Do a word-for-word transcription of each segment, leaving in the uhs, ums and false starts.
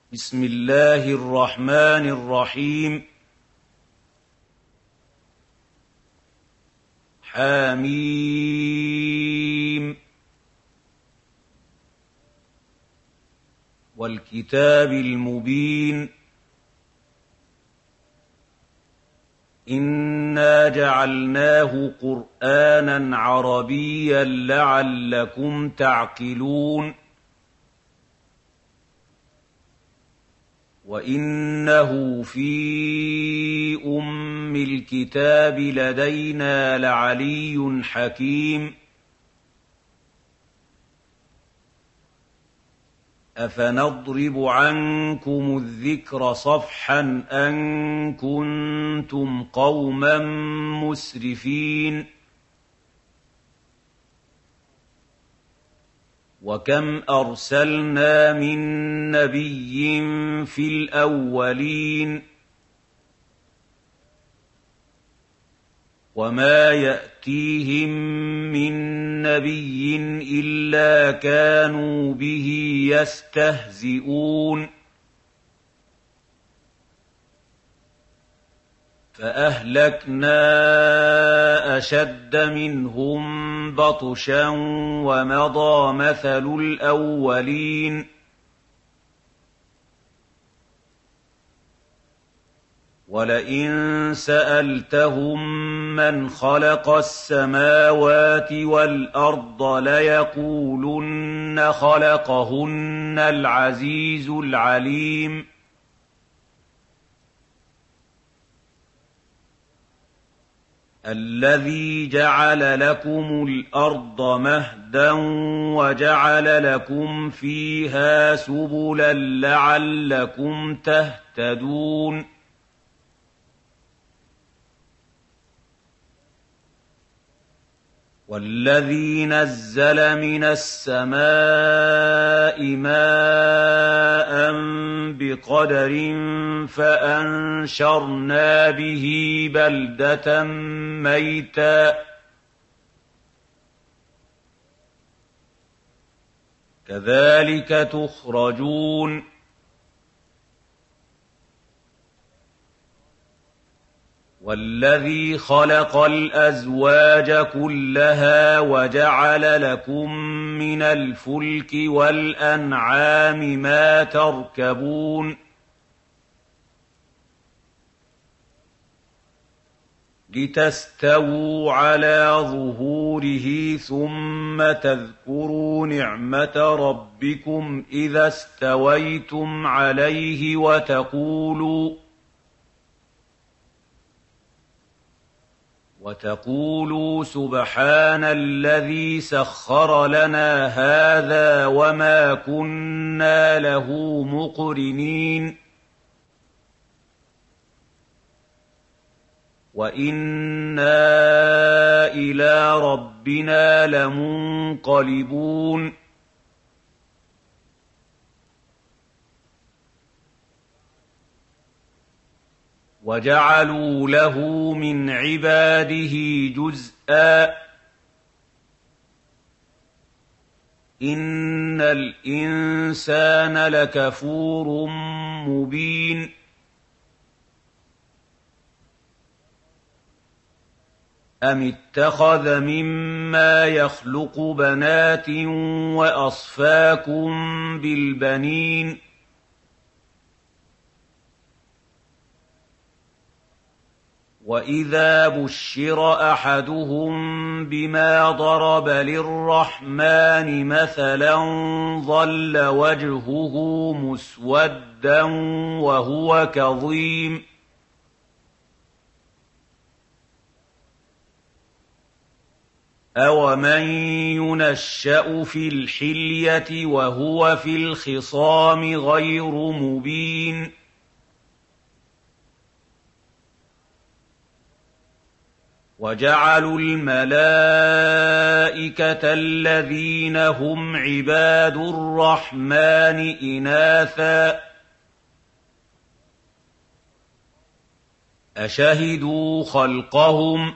بسم الله الرحمن الرحيم. حميم والكتاب المبين. إنا جعلناه قرآنا عربيا لعلكم تعقلون. وإنه في أم الكتاب لدينا لعلي حكيم. أفنضرب عنكم الذكر صفحا أن كنتم قوما مسرفين. وكم أرسلنا من نبي في الأولين وما يأتيهم من نبي إلا كانوا به يستهزئون. فأهلكنا أشد منهم بطشا ومضى مثل الأولين. ولئن سألتهم من خلق السماوات والأرض ليقولن خلقهن العزيز العليم. الذي جعل لكم الأرض مهدا وجعل لكم فيها سبلا لعلكم تهتدون. والذي نزل من السماء ماء بقدر فأنشرنا به بلدة ميتا كذلك تخرجون. والذي خلق الأزواج كلها وجعل لكم من الفلك والأنعام ما تركبون. لتستووا على ظهوره ثم تذكروا نعمة ربكم إذا استويتم عليه وتقولوا وتقولوا سبحان الذي سخر لنا هذا وما كنا له مقرنين وإنا إلى ربنا لمنقلبون. وجعلوا له من عباده جزءا. إن الإنسان لكفور مبين. أم اتخذ مما يخلق بنات وأصفاكم بالبنين وإذا بشر أحدهم بما ضرب للرحمن مثلا ظل وجهه مسودا وهو كظيم. أومن ينشأ في الحلية وهو في الخصام غير مبين. وجعلوا الملائكة الذين هم عباد الرحمن إناثا أشهدوا خلقهم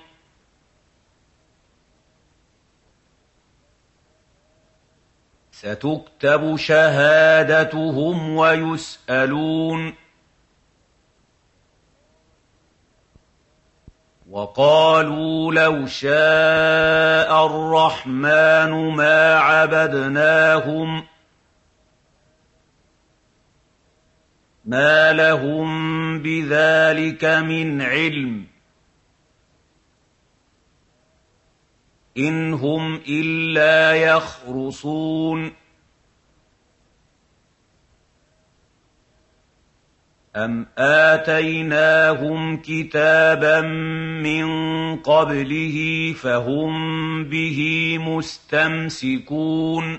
سَتُكْتَبُ شَهَادَتُهُمْ وَيُسْأَلُونَ وَقَالُوا لَوْ شَاءَ الرَّحْمَٰنُ مَا عَبَدْنَاهُم مَا لَهُم بِذَٰلِكَ مِنْ عِلْمٍ إِنْ هُمْ إِلَّا يَخْرُصُونَ أَمْ آتَيْنَاهُمْ كِتَابًا مِّن قَبْلِهِ فَهُم بِهِ مُسْتَمْسِكُونَ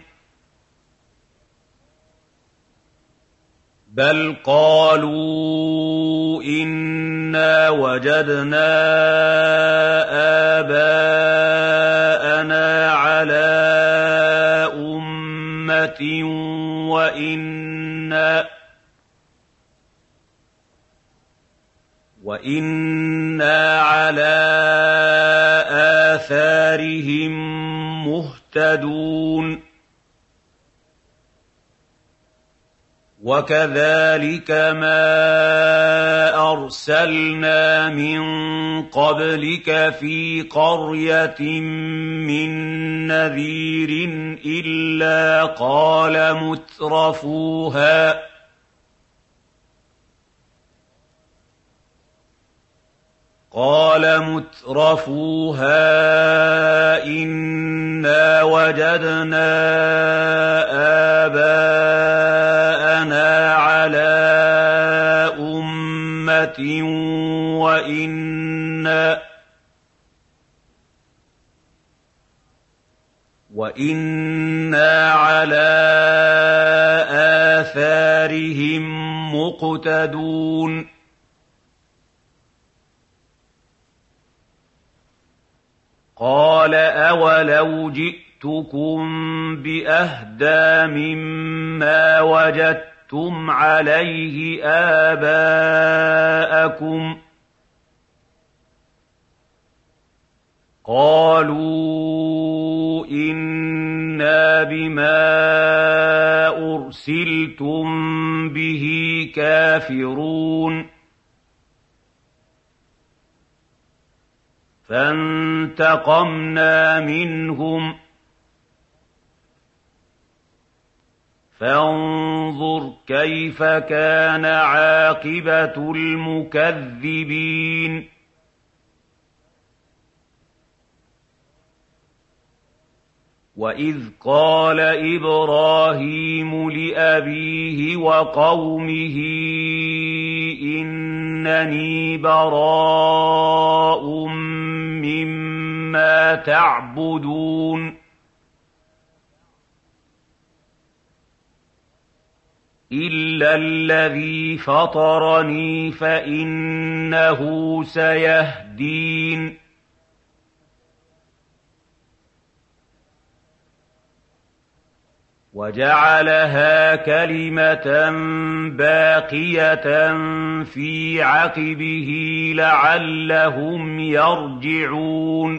بَلْ قَالُوا إِنَّا وَجَدْنَا آبَاءَنَا عَلَىٰ أُمَّةٍ وَإِنَّا وَإِنَّا عَلَىٰ آثَارِهِم مُّهْتَدُونَ وَكَذَٰلِكَ مَا أَرْسَلْنَا مِن قَبْلِكَ فِي قَرْيَةٍ مِّن نَّذِيرٍ إِلَّا قَالَ مُتْرَفُوهَا قال مترفوها إنا وجدنا آباءنا على أمة وإنا وإنا على آثارهم مقتدون قال أولو جئتكم بأهدى مما وجدتم عليه آباءكم قالوا إنا بما أرسلتم به كافرون فانتقمنا منهم فانظر كيف كان عاقبة المكذبين وإذ قال إبراهيم لأبيه وقومه إنني براء مما تعبدون إلا الذي فطرني فإنه سيهدين وجعلها كلمة باقية في عقبه لعلهم يرجعون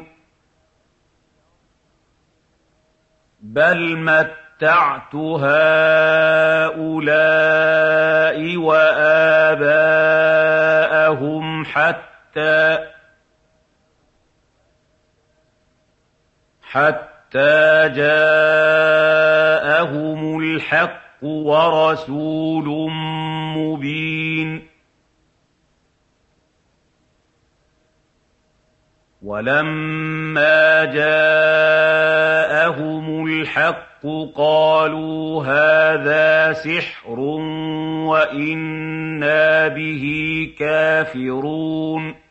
بل متعت هؤلاء وآباءهم حتى حتى حتى جاءهم الحق ورسول مبين ولما جاءهم الحق قالوا هذا سحر وإنا به كافرون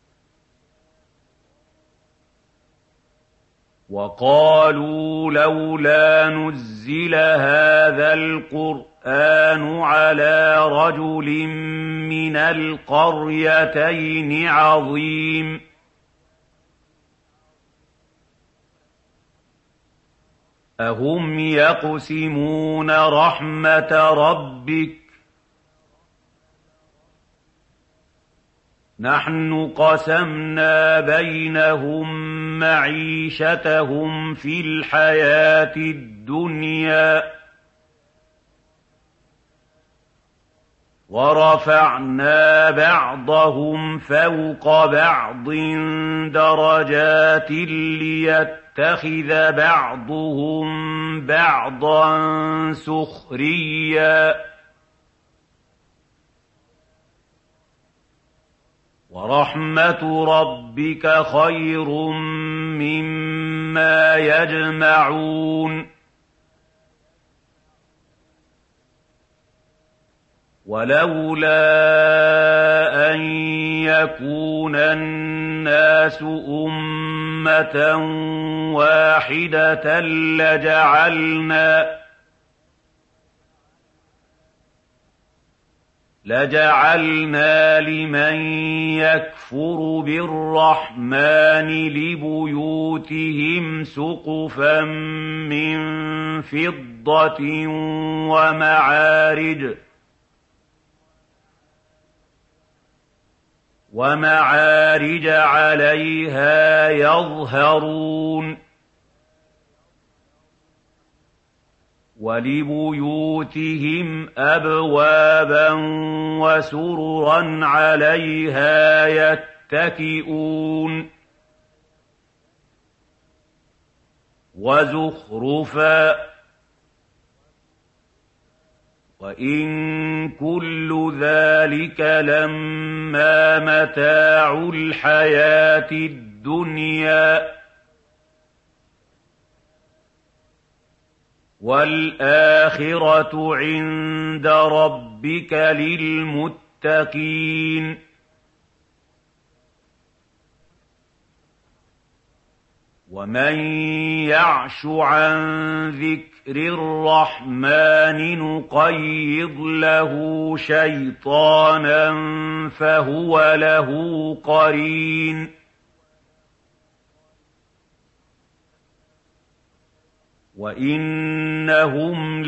وقالوا لولا نزل هذا القرآن على رجل من القريتين عظيم أهم يقسمون رحمة ربك نحن قسمنا بينهم معيشتهم في الحياة الدنيا ورفعنا بعضهم فوق بعض درجات ليتخذ بعضهم بعضا سخريا ورحمة ربك خير مما يجمعون ولولا أن يكون الناس أمة واحدة لجعلنا لجعلنا لمن يكفر بالرحمن لبيوتهم سقفا من فضة ومعارج ومعارج عليها يظهرون ولبيوتهم أبوابا وسررا عليها يتكئون وزخرفا وإن كل ذلك لما متاع الحياة الدنيا والآخرة عند ربك للمتقين ومن يعش عن ذكر الرحمن نقيض له شيطانا فهو له قرين وإنهم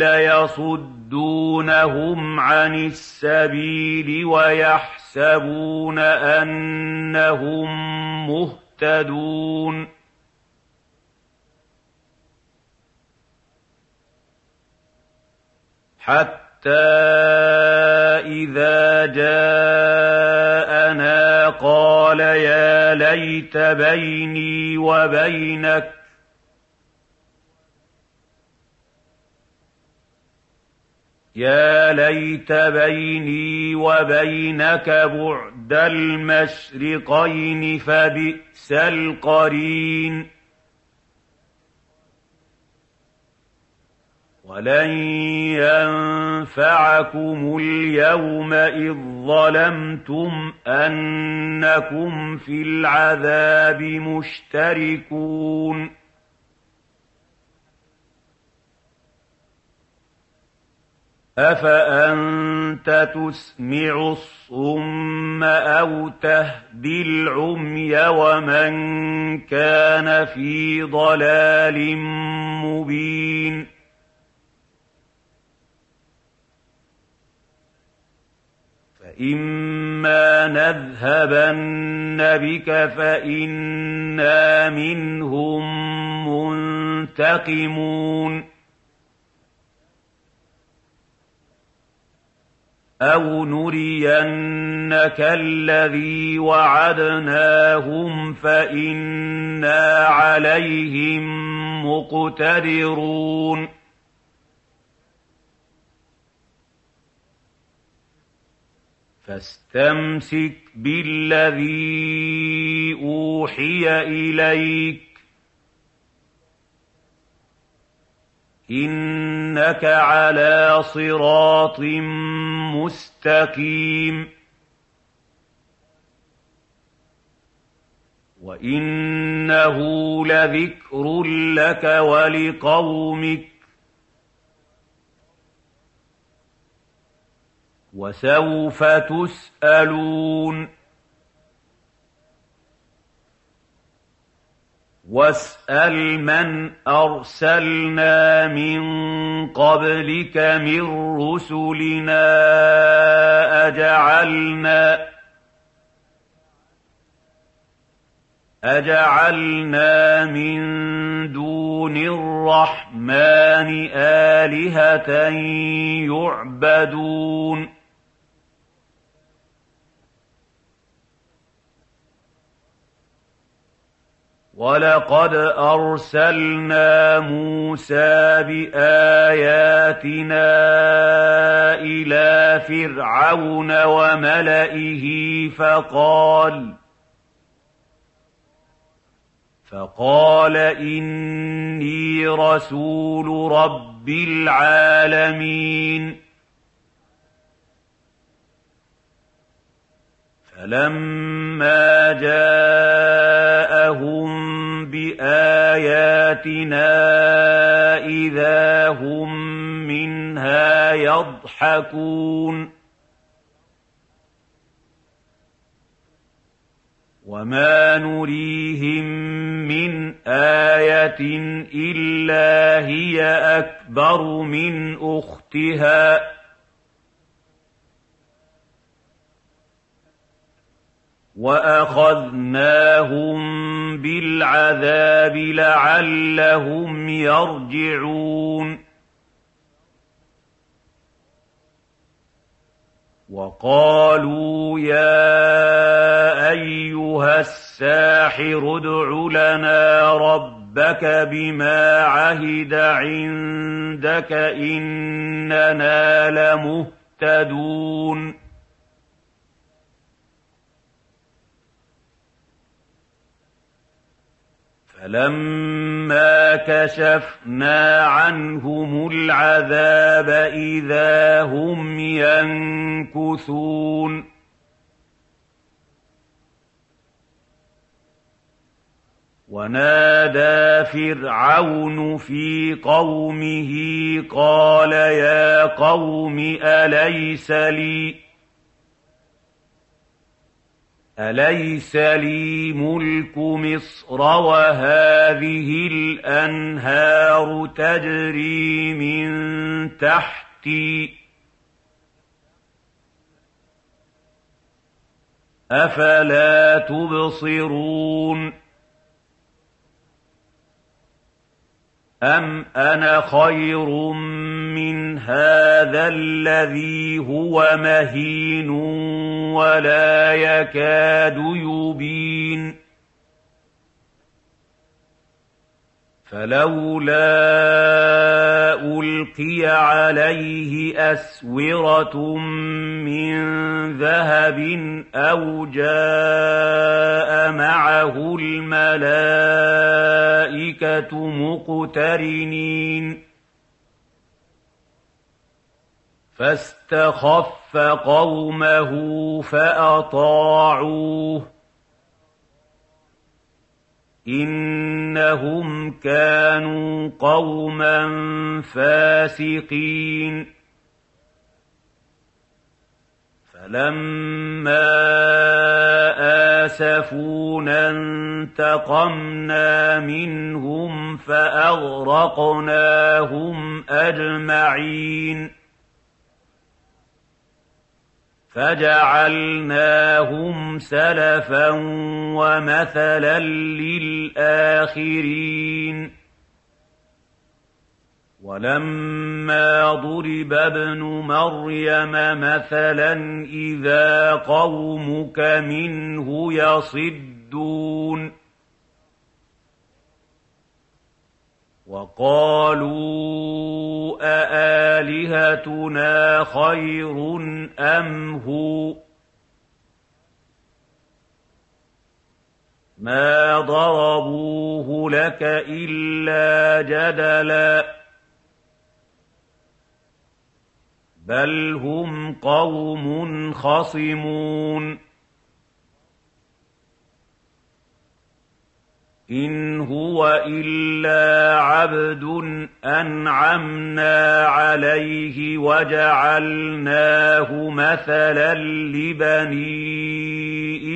ليصدونهم عن السبيل ويحسبون أنهم مهتدون حتى إذا جاءنا قال يا ليت بيني وبينك يا ليت بيني وبينك بعد المشرقين فبئس القرين ولن ينفعكم اليوم إذ ظلمتم أنكم في العذاب مشتركون أفأنت تسمع الصم أو تهدي العمي ومن كان في ضلال مبين فإما نذهبن بك فإنا منهم منتقمون أو نرينك الذي وعدناهم فإنا عليهم مقتدرون فاستمسك بالذي أوحي إليك إنك على صراط مستقيم وإنه لذكر لك ولقومك وسوف تسألون واسأل من أرسلنا من قبلك من رسلنا أجعلنا أَجَعَلْنَا مِن دُونِ الرَّحْمَٰنِ آلِهَةً يُعْبَدُونَ وَلَقَدْ أَرْسَلْنَا مُوسَىٰ بِآيَاتِنَا إِلَىٰ فِرْعَوْنَ وَمَلَئِهِ فَقَالَ فَقَالَ إِنِّي رَسُولُ رَبِّ الْعَالَمِينَ فَلَمَّا جَاءَهُم بِآيَاتِنَا إِذَا هُم مِّنْهَا يَضْحَكُونَ وَمَا نُرِيهِم مِّنْ آيَةٍ إِلَّا هِيَ أَكْبَرُ مِنْ أُخْتِهَا وَأَخَذْنَاهُم بِالْعَذَابِ لَعَلَّهُمْ يَرْجِعُونَ وَقَالُوا يَا أَيُّهَ السَّاحِرُ ادْعُ لَنَا رَبَّكَ بِمَا عَهِدَ عِندَكَ إِنَّنَا لَمُهْتَدُونَ فَلَمَّا كَشَفْنَا عَنْهُمُ الْعَذَابَ إِذَا هُمْ يَنكُثُونَ وَنَادَىٰ فِرْعَوْنُ فِي قَوْمِهِ قَالَ يَا قَوْمِ أَلَيْسَ لِي أَلَيْسَ لِي مُلْكُ مِصْرَ وَهَٰذِهِ الْأَنْهَارُ تَجْرِي مِن تَحْتِي أَفَلَا تُبْصِرُونَ أَمْ أَنَا خَيْرٌ مِّنْ هَٰذَا الَّذِي هُوَ مَهِينٌ وَلَا يَكَادُ يُبِينُ فَلَوْلَا أُلْقِيَ عَلَيْهِ أَسْوِرَةٌ مِّن ذَهَبٍ أَوْ جَاءَ مَعَهُ الْمَلَائِكَةُ مُقْتَرِنِينَ فَاسْتَخَفَّ قَوْمَهُ فَأَطَاعُوهُ إِنَّهُمْ كَانُوا قَوْمًا فَاسِقِينَ فَلَمَّا آسَفُونَا انتَقَمْنَا مِنْهُمْ فَأَغْرَقْنَاهُمْ أَجْمَعِينَ فَجَعَلْنَاهُمْ سَلَفًا وَمَثَلًا لِّلْآخِرِينَ وَلَمَّا ضُرِبَ ابْنُ مَرْيَمَ مَثَلًا إِذَا قَوْمُكَ مِنْهُ يَصِدُّونَ وَقَالُوا أَآلِهَتُنَا خَيْرٌ أَمْ هُوَ مَا ضَرَبُوهُ لَكَ إِلَّا جَدَلًا بَلْ هُمْ قَوْمٌ خَصِمُونَ إِنْ هُوَ إِلَّا عَبْدٌ أَنْعَمْنَا عَلَيْهِ وَجَعَلْنَاهُ مَثَلًا لِّبَنِي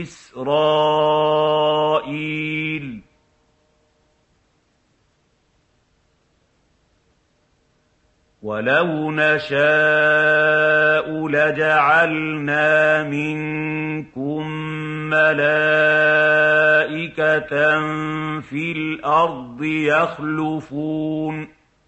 إِسْرَائِيلَ وَلَوْ نَشَاءُ لَجَعَلْنَا مِنكُم مَّلَائِكَةً فِي الْأَرْضِ يَخْلُفُونَ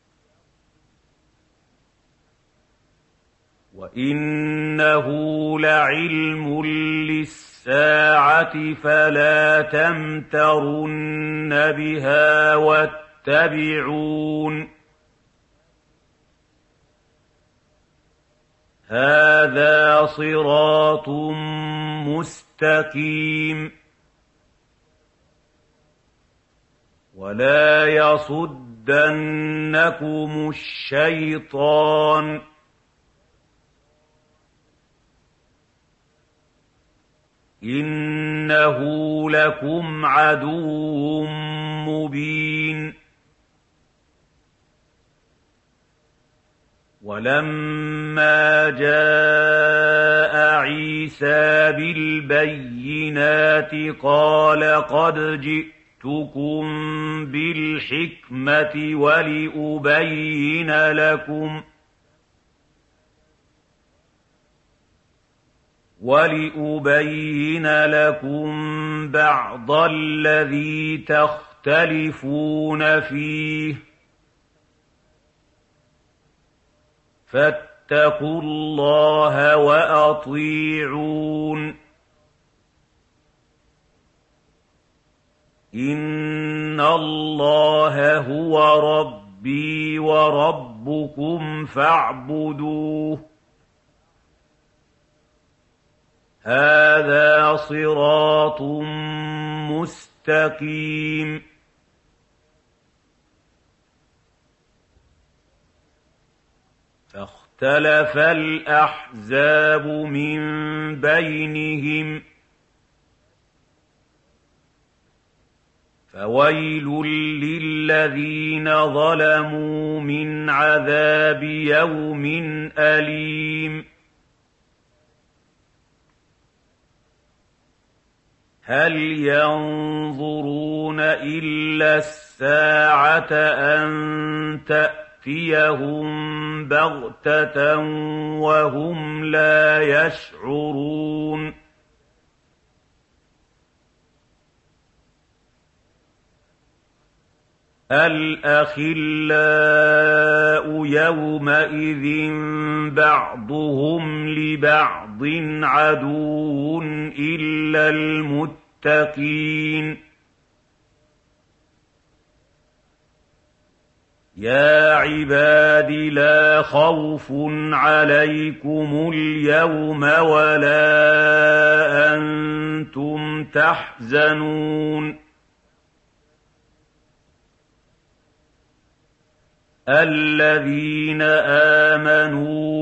وَإِنَّهُ لَعِلْمٌ لِّلسَّاعَةِ فَلَا تَمْتَرُنَّ بِهَا وَاتَّبِعُونِ هَٰذَا صِرَاطٌ مُّسْتَقِيمٌ وَلَا يَصُدَّنَّكُمُ الشَّيْطَانُ إِنَّهُ لَكُمْ عَدُوٌّ مُّبِينٌ وَلَمَّا جَاءَ عِيسَىٰ بِالْبَيِّنَاتِ قَالَ قَدْ جِئْتُكُم بِالْحِكْمَةِ وَلِأُبَيِّنَ لَكُمْ وَلِأُبَيِّنَ لَكُم بَعْضَ الَّذِي تَخْتَلِفُونَ فِيهِ فَاتَّقُوا اللَّهَ وَأَطِيعُونِ إِنَّ اللَّهَ هُوَ رَبِّي وَرَبُّكُمْ فَاعْبُدُوهُ هَٰذَا صِرَاطٌ مُّسْتَقِيمٌ فاختلف الأحزاب من بينهم فويل للذين ظلموا من عذاب يوم أليم هل ينظرون إلا الساعة أن تأتيهم بغتة وهم لا يشعرون الأخلاء يومئذ بعضهم لبعض عدو إلا المتقين يا عباد لا خوف عليكم اليوم ولا أنتم تحزنون الذين آمنوا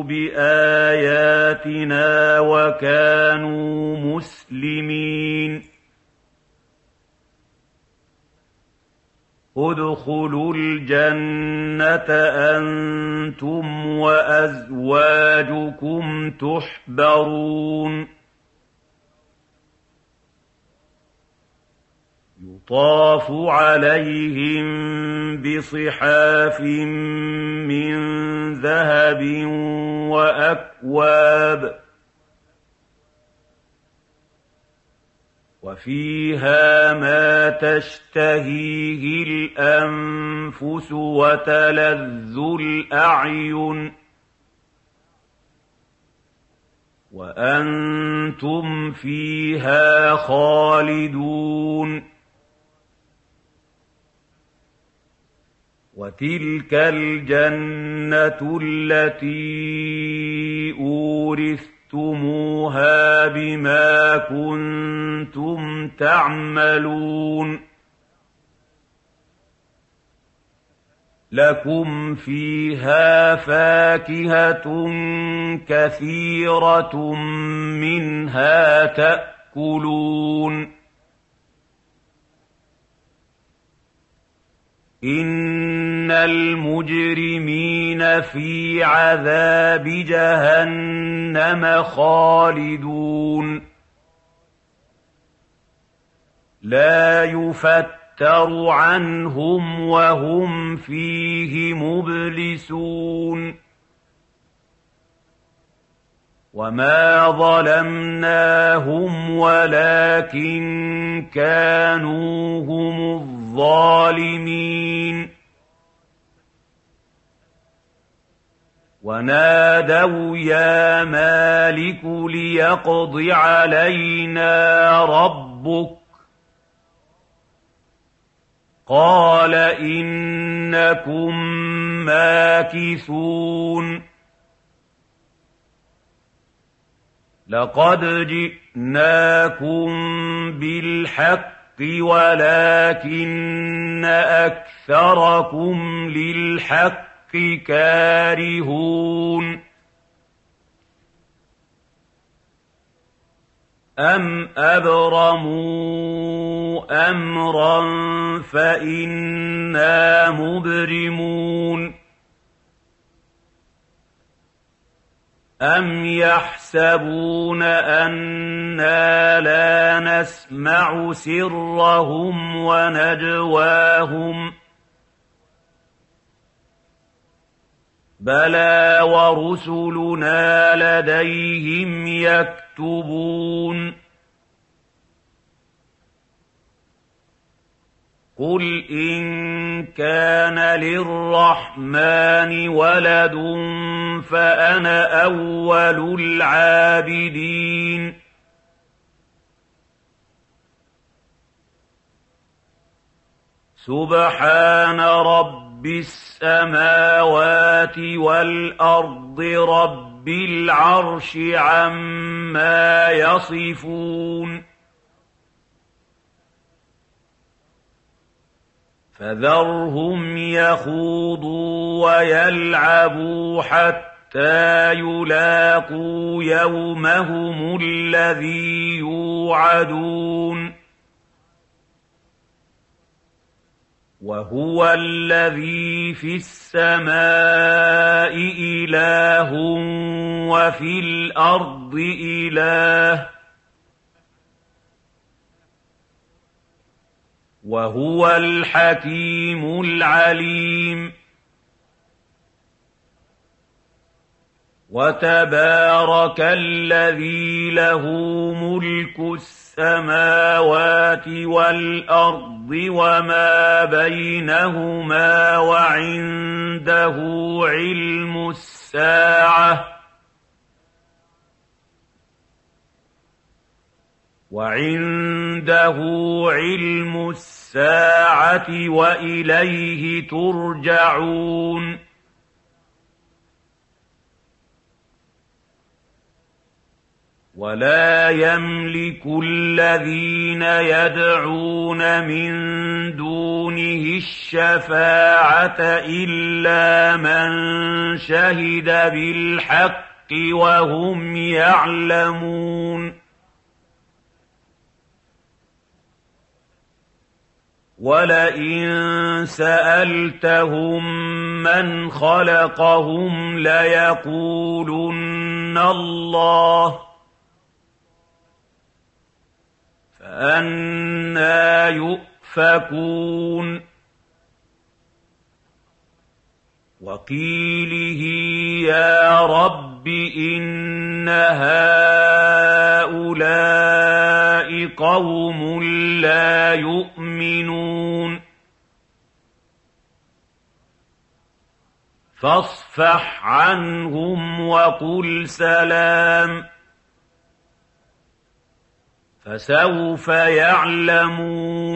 بآياتنا وكانوا مسلمين ادخلوا الجنة أنتم وأزواجكم تحبرون يطاف عليهم بصحاف من ذهب وأكواب وفيها ما تشتهيه الأنفس وتلذ الأعين وأنتم فيها خالدون وتلك الجنة التي أورثتموها بما كنتم تعملون لكم فيها فاكهة كثيرة منها تأكلون إن المجرمين في عذاب جهنم خالدون لا يفتر عنهم وهم فيه مبلسون وما ظلمناهم ولكن كانوا هم الظالمين ونادوا يا مالك ليقض علينا ربك قال إنكم ماكثون لقد جئناكم بالحق ولكن أكثركم للحق كارهون أم أبرموا أمرا فإنا مبرمون أم يحسبون أنا لا نسمع سرهم ونجواهم بلى ورسلنا لديهم يكتبون قل إن كان للرحمن ولد فأنا أول العابدين سبحان رب السماوات والأرض رب العرش عما يصفون فذرهم يخوضوا ويلعبوا حتى يلاقوا يومهم الذي يوعدون وهو الذي في السماء إله وفي الأرض إله وهو الحكيم العليم وتبارك الذي له ملك السماوات والأرض وما بينهما وعنده علم الساعة وعنده علم الساعة وإليه ترجعون ولا يملك الذين يدعون من دونه الشفاعة إلا من شهد بالحق وهم يعلمون ولئن سألتهم من خلقهم ليقولن الله فأنى يؤفكون وقيله يا رب إن هؤلاء قوم لا يؤمنون فاصفح عنهم وقل سلام فسوف يعلمون